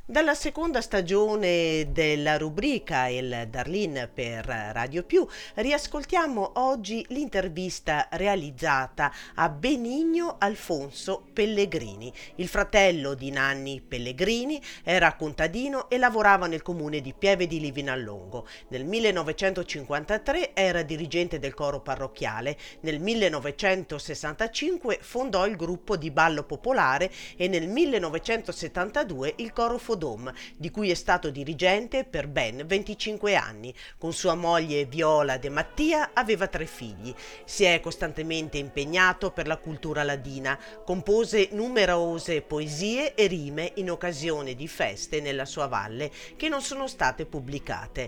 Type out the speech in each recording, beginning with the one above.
Dalla seconda stagione della rubrica Il Darlin per Radio Più riascoltiamo oggi l'intervista realizzata a Benigno Alfonso Pellegrini. Il fratello di Nanni Pellegrini era contadino e lavorava nel comune di Pieve di Livinallongo. Nel 1953 era dirigente del coro parrocchiale. Nel 1965 fondò il gruppo di ballo popolare e nel 1972 il coro Fodom, di cui è stato dirigente per ben 25 anni. Con sua moglie Viola De Mattia aveva 3 figli. Si è costantemente impegnato per la cultura ladina. Compose numerose poesie e rime in occasione di feste nella sua valle che non sono state pubblicate.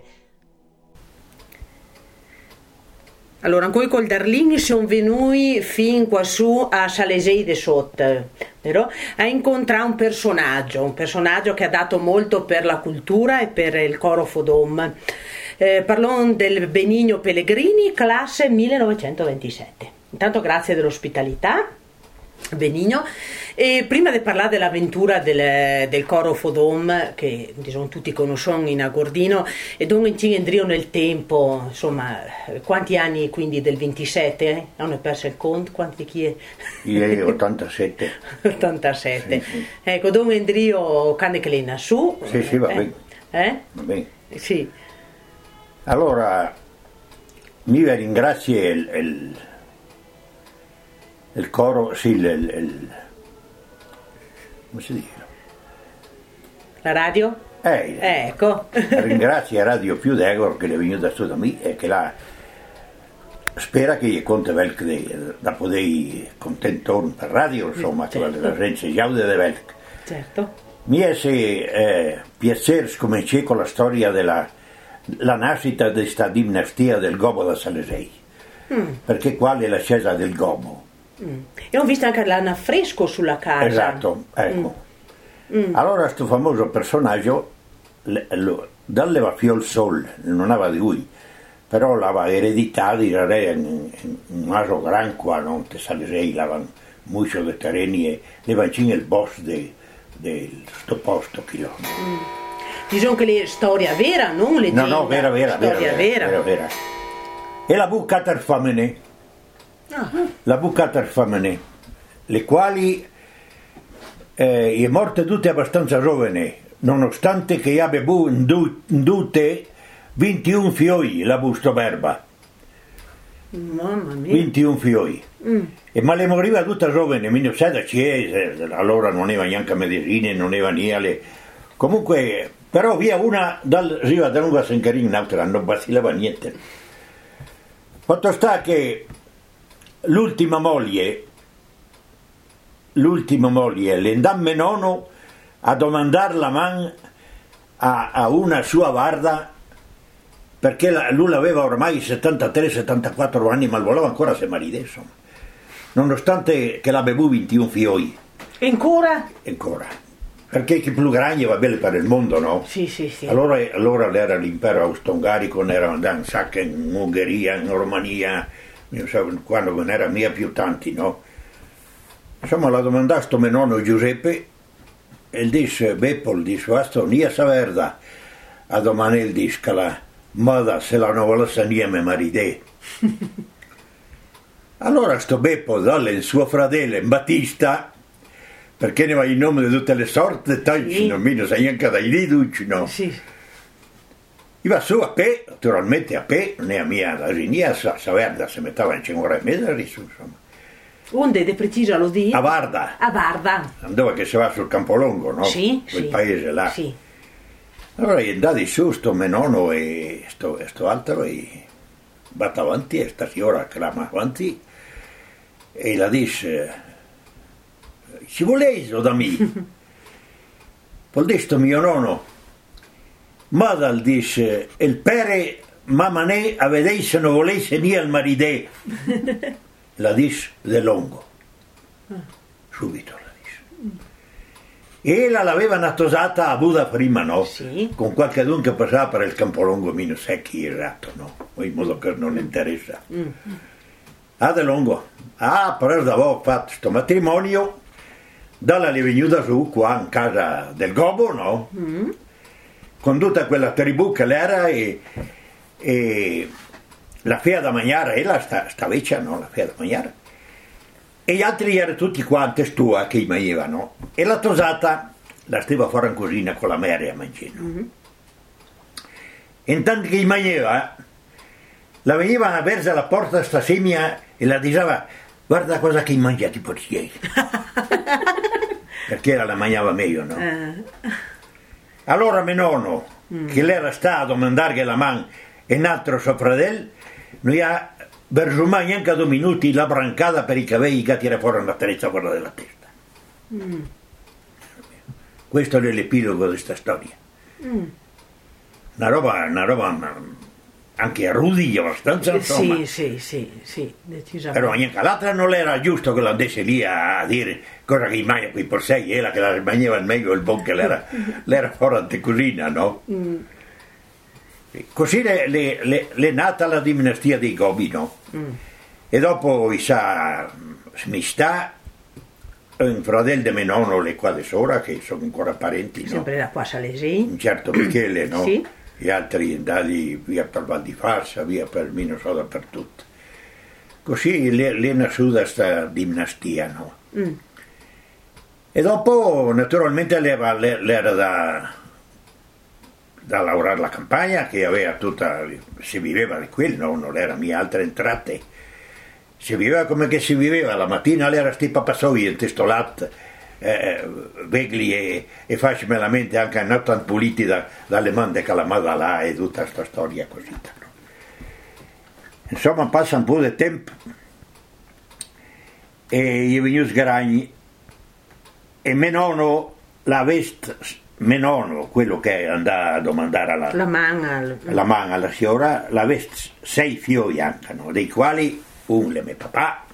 Allora, noi col Darlin siamo venuti fin quassù a Salesei de Sot, però a incontrare un personaggio che ha dato molto per la cultura e per il coro Fodom. Parlò del Benigno Pellegrini, classe 1927. Intanto grazie dell'ospitalità, Benigno. E prima di parlare dell'avventura del coro Fodom, che diciamo, tutti conoscono in Agordino, e dove ci andremo nel tempo, insomma, quanti anni quindi del 27? Non ho perso il conto, quanti chi è? Io 87. 87. Sì. Ecco, dove andremo quando che lei su? Sì, va bene. Va bene. Sì. Allora, mi ringrazio il coro, sì, come si dice? La radio? Ecco. Ringrazio Radio Più d'Egor che è venuta su da me e che spera che gli conte velc da poter contentare per radio, insomma, certo. La gente giaude de velc. Certo. Mi è piacere scominciare con la storia della nascita di questa dinastia del Gobo da Salesei, perché qua è l'ascesa del Gobo. E ho visto anche l'affresco sulla casa. Esatto, ecco. Allora questo famoso personaggio dall'eva fiol sol, non aveva di lui, però l'aveva ereditato in un maso gran qua, non te Salesei, l'avevano molto di terreni e l'avevano il boss di sto posto chilometri. Diciamo che è storia vera, non leggenda. No, vera. E la bucata famene. La bucata famene, le quali è morte tutte abbastanza giovane, nonostante che abbia indute 21 fioi la busto berba. Mamma mia. 21 fioi. Ma le moriva tutta giovane, non sai da chiesa, allora non aveva neanche medicine, non aveva niente. Comunque, però via una dal riva da Nuova Sencarin, un'altra non vacillava niente. Fatto sta che l'ultima moglie l'endamme nono a domandare la man a una sua guarda, perché lui aveva ormai 73-74 anni, ma voleva ancora se marito, insomma, nonostante che la bevuto 21 fioi. Ancora? Perché chi più grande va bene per il mondo, no? Sì. Allora era l'impero austro-ungarico, era in Sacca, in Ungheria, in Romania, quando non era mia più tanti, no? Insomma, la domanda a sto mio nonno Giuseppe, e disse, Beppol, disse, vasto, nia saverda, a domani il discala, moda se la non volesse niente maride. Allora sto Beppol, dalle il suo fratello, Battista, perché ne va in nome di tutte le sorti, sì. Non mi sai neanche dai riduci, no? Sì. Io va su a pe, naturalmente a pe, non è a mia la genia, saverda, se metteva in 5 ore e mezza, insomma. Onde de precisa lo di? A Varda. Andava che si va sul Campolongo, no? Sì. Quel paese là. Sì. Allora è andato su sto mio nonno e sto altro e batta avanti e sta signora clama avanti e la disse, ci volete da me? Poi detto mio nonno, Madal disse, il pere mamanè a vedere se non volesse ni al maridè. La disse de Longo. Subito la disse. E l'aveva natosata a Buda prima, no? Sì. Con qualche che passava per il Campolongo, mi non sa chi è ratto, no? In modo che non interessa. De Longo. Per da ho fatto questo matrimonio dalla è venuta su qua in casa del Gobo, no? Con tutta quella tribù che l'era e la fea da mangiare, e sta vecchia, no? La fea da mangiare. E gli altri erano tutti quanti stua che mangiavano. E la tosata la stava fuori in cucina con la mère a mangiare. E intanto che mangiava, la venivano a versa alla porta sta semia e la diceva: guarda cosa che mangia ti portieri. Perché la mangiava meglio, no? Allora mio nonno, che l'era stato a mandare la man e un altro suo fratello, non ha versumai neanche 2 minuti la brancata per i capelli che tira fuori una trezza fuori della testa. Questo è l'epilogo di questa storia. Una roba anche rudia abbastanza, insomma. Sì, decisamente. Però neanche l'altra non era giusto che lo andesse lì a dire cosa che mangia qui per sé, era che la mangiava il meglio il buon che l'era fuori di cucina, no? Così è nata la dinastia dei Gobi, no? E dopo sa smistà un fratello di mio nonno, le qua di sora, che sono ancora parenti, no? Sempre da qua Salesi. Certo, Michele, no? Sì. Gli altri andati via per Val di Farsa, via per Mino so dappertutto. Così è nasciuta questa dinastia, no? E dopo naturalmente l'era da lavorare la campagna, che aveva tutta, si viveva di quello, no? Non era mia altre entrate, si viveva come che si viveva, la mattina l'era sti papasoi intestolat, vegli e facci melamente anche a notte puliti dalle mani che la là e tutta questa storia così, no? Insomma passa un po' di tempo e gli è venuto sgragni e mio nonno la vest, mio nonno, quello che andava a domandare la man alla signora, la vest 6 figli anche, no? Dei quali un le mio papà,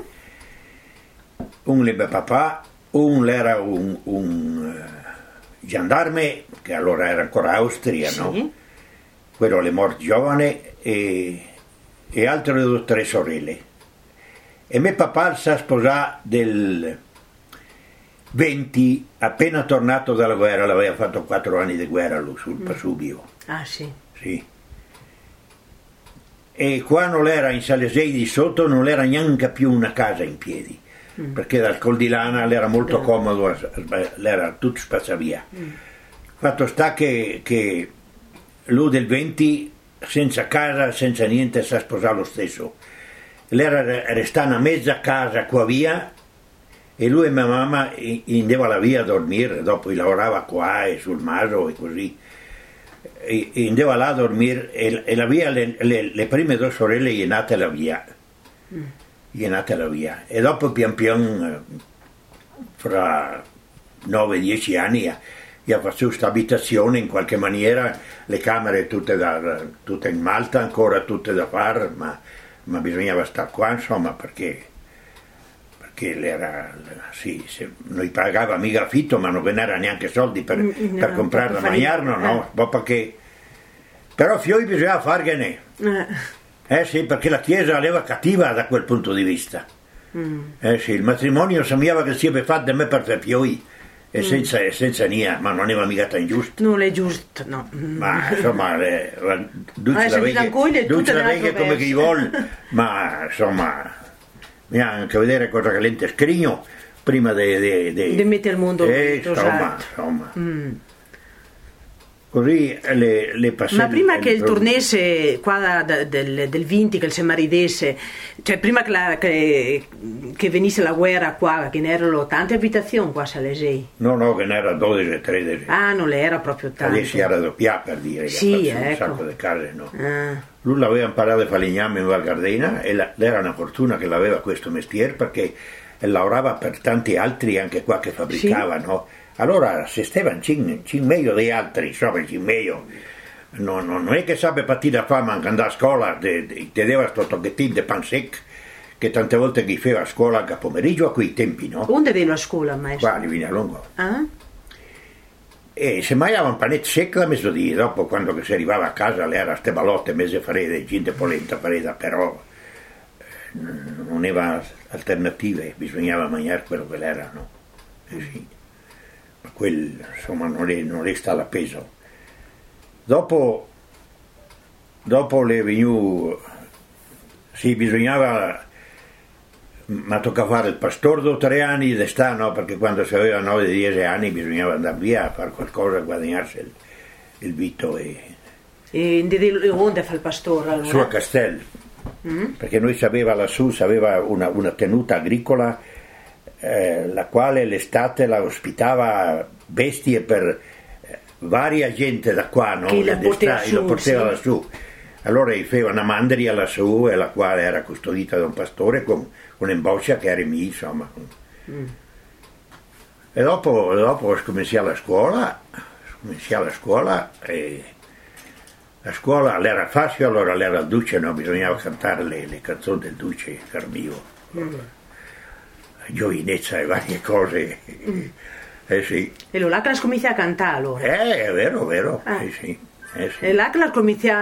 un era un gendarme che allora era ancora Austria, sì. No? Quello è morto giovane e altre 3 sorelle. E mio papà si sposò del 20, appena tornato dalla guerra, l'aveva fatto 4 anni di guerra lui sul Pasubio. Ah sì. Sì. E qua non era in Salesei di sotto, non era neanche più una casa in piedi, perché dal Col di Lana l'era molto comodo, l'era tutto spazzavia. Fatto sta che lui del 20 senza casa, senza niente, si sposò lo stesso. L'era restata una mezza casa qua via e lui e mia mamma andava la via a dormire, dopo lavorava qua e sul Maso e così. E andava là a dormire e la via, le prime 2 sorelle gli è nata la via. Gli è nata la via. E dopo pian piano, fra 9-10 anni, gli ha fatto questa abitazione in qualche maniera, le camere tutte in Malta ancora, tutte da fare, ma bisognava stare qua, insomma, perché l'era, sì, noi pagava mica affitto, ma non ve n'era neanche soldi per comprare da mangiare, no? Perché, però fioi bisognava fargliene. Sì, perché la Chiesa aveva cattiva da quel punto di vista. Sì, il matrimonio sembrava che si aveva fatto da me per fioi e senza nia, ma non era mica ingiusto. Non è giusto, no. Ma insomma, duce la veglia come chi vuole, ma insomma, bisogna anche vedere cosa che l'ente scrigno prima di mettere il mondo insomma. Così le passate. Ma prima che il tornesse qua del 20, che il si maridesse, cioè prima che venisse la guerra qua, che ne erano tante abitazioni qua a Salesei? No, che ne era 12, 13. Ah, non le era proprio tante. Adesso era doppia per dire, sì, ecco. Un sacco di case, no? Lui l'aveva imparato a falegname in Val Gardena e era una fortuna che l'aveva questo mestiere perché lavorava per tanti altri anche qua che fabbricava, sì. No? Allora se stavano cin meglio degli altri, insomma, cin meglio. Non è che sape partire a fama anche andare a scuola, ti deva sto tocchettino di pan sec, che tante volte chi faceva a scuola anche a pomeriggio a quei tempi, no? Dove vedo a scuola, maestro? Qua, lì a Lungo. Ah? E se mangiava un panetto secco da mezzodì, dopo quando si arrivava a casa le era ste balotte, mezze farede, gente polenta fareda, però non aveva alternative, bisognava mangiare quello che era, no? sì. Ma quel insomma non è stato appeso. Dopo le venuto, sì, bisognava, ma toccava fare il pastore dopo 3 anni d'età, no? Perché quando si aveva 9-10 anni bisognava andare via a fare qualcosa, a guadagnarsi il vitto. E onde fa il pastore allora? Su a Castello, perché noi lassù aveva una tenuta agricola, la quale l'estate la ospitava bestie per varia gente da qua, no? Che lo portava lassù. Allora faceva una mandria lassù, e la quale era custodita da un pastore con un'imboccia che era mia, insomma. E dopo scominciai la scuola, e la scuola l'era facile, allora l'era il duce, no? Bisognava cantare le canzoni del duce Carmio, la giovinezza e varie cose. Sì. E lo là che la scominciava a cantare allora? È vero, sì. Sì. E là che la scominciava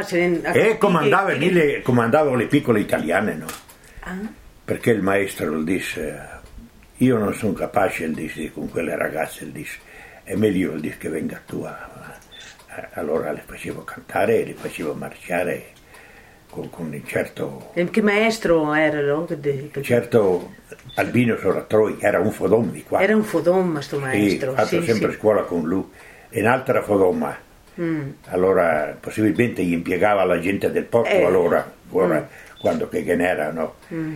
comandavo le piccole italiane, no? Perché il maestro disse, io non sono capace, disse, con quelle ragazze, disse, è meglio disse, che venga tu allora le facevo cantare, le facevo marciare con un certo... E che maestro era? No? Certo Albino Soratroi, era un fodom di qua. Era un fodom sto maestro. Sì, fatto sempre scuola con lui. E un'altra fodoma. Allora possibilmente gli impiegava la gente del posto allora quando che n'era, no?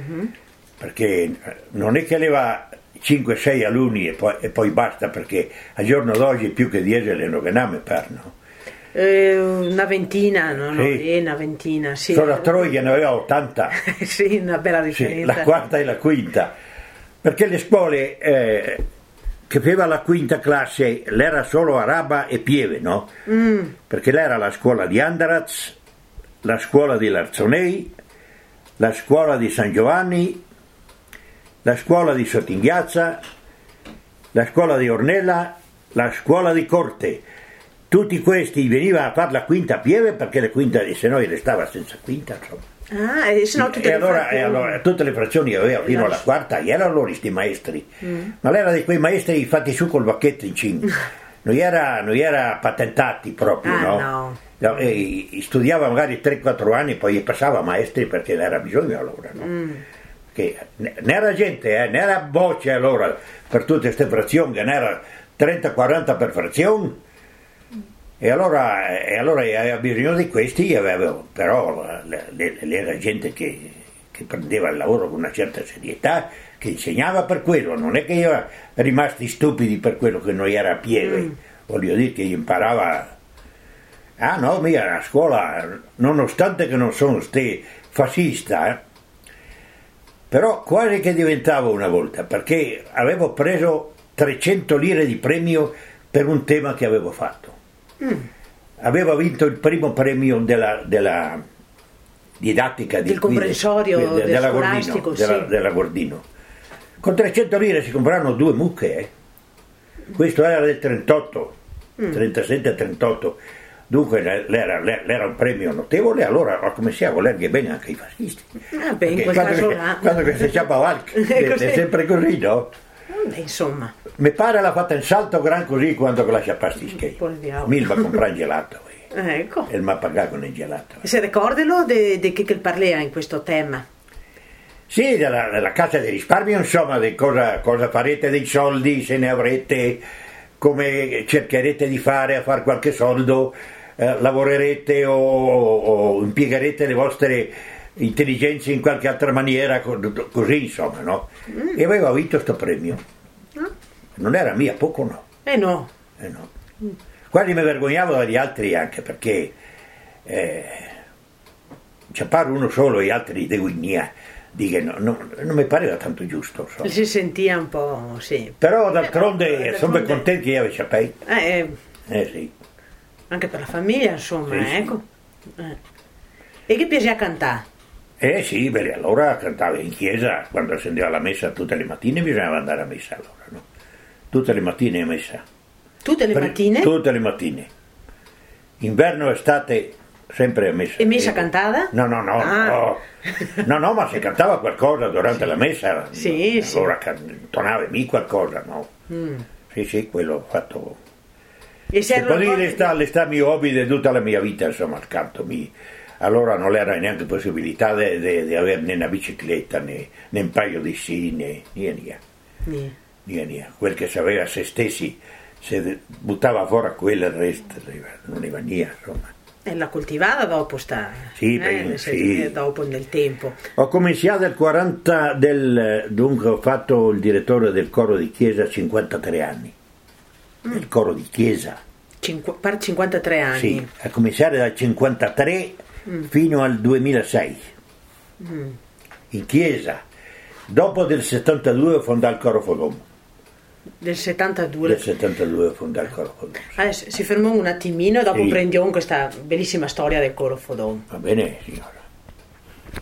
Perché non è che aveva 5-6 alunni e poi basta, perché al giorno d'oggi più che 10 le novename per, no? Una ventina, no? Sì. Una ventina, sì. Solo a Troia ne aveva 80. Sì, una bella differenza. Sì, la quarta e la quinta, perché le scuole che aveva la quinta classe l'era solo Araba e Pieve, no? Perché l'era la scuola di Andaraz, la scuola di Larzonei, la scuola di San Giovanni, la scuola di Sottinghiazza, la scuola di Ornella, la scuola di Corte. Tutti questi venivano a fare la quinta a Pieve, perché la quinta, se no restava senza quinta, insomma. E se no allora tutte le frazioni aveva fino alla quarta, e erano loro sti maestri. Ma l'era di quei maestri fatti su col bacchetto in cima. Non era patentati proprio, no? E studiava magari 3-4 anni, poi passava a maestri perché era bisogno allora, no? Che ne era gente, ne era bocce allora per tutte queste frazioni, che ne era 30-40 per frazione. E allora aveva bisogno di questi, però era gente che prendeva il lavoro con una certa serietà, che insegnava per quello, non è che io rimasti stupidi per quello che non era a Pieve, voglio dire che imparava. No, mia a scuola, nonostante che non sono fascista, però quasi che diventavo una volta, perché avevo preso 300 lire di premio per un tema che avevo fatto. Aveva vinto il primo premio della didattica del comprensorio della scolastico, Gordino, della Gordino. Con 300 lire si compravano 2 mucche, questo era del 38, 37-38, dunque era un premio notevole. Allora ho cominciato a volergli bene anche i fascisti, in quel caso quando che si chiama Valk è sempre così, no? Insomma, mi pare l'ha fatta in salto gran così quando che lascia pastische. Milva comprare il gelato ecco. E mi ha pagato con il gelato. Se ricordalo di che parla in questo tema? Sì, della cassa di risparmio, insomma, di cosa farete dei soldi, se ne avrete, come cercherete di fare a fare qualche soldo, lavorerete o impiegherete le vostre intelligenze in qualche altra maniera, così insomma, no? E aveva vinto sto premio. Non era mia, poco no. No. Quasi mi vergognavo dagli altri, anche perché c'è pare uno solo e gli altri di Guignia, non mi pareva tanto giusto, insomma. Si sentia un po', sì. Però d'altronde sono contento che io avevo sapei. Sì. Anche per la famiglia, insomma, sì, ecco. Sì. E che piaceva cantare? Sì, beh, allora cantavo in chiesa, quando accendeva la messa tutte le mattine, bisognava andare a messa allora, no? Tutte le mattine a messa. Tutte le mattine? Tutte le mattine. Inverno, estate, sempre a messa. E messa cantata? No, ma se cantava qualcosa durante la messa, sì, allora intonava qualcosa, no? Sì, sì, quello ho fatto. E se E poi resta mio hobby di tutta la mia vita, insomma, il canto. Allora non era neanche possibilità di avere né una bicicletta, né un paio di sci, né niente. Quel che sapeva se stessi, se buttava fuori quello, il resto non ne venia, insomma. E l'ha coltivata dopo Sì, sì. dopo nel tempo. Ho cominciato nel 40 dunque ho fatto il direttore del coro di chiesa a 53 anni. Il coro di chiesa. Per 53 anni. Sì, a cominciare dal 53 fino al 2006. In chiesa. Dopo del 72 ho fondato il coro Fodom. Del 72. Del 72 ho fondato il coro Fodom. Sì. Si fermò un attimino e dopo sì. prendiamo questa bellissima storia del coro Fodom. Va bene, signora.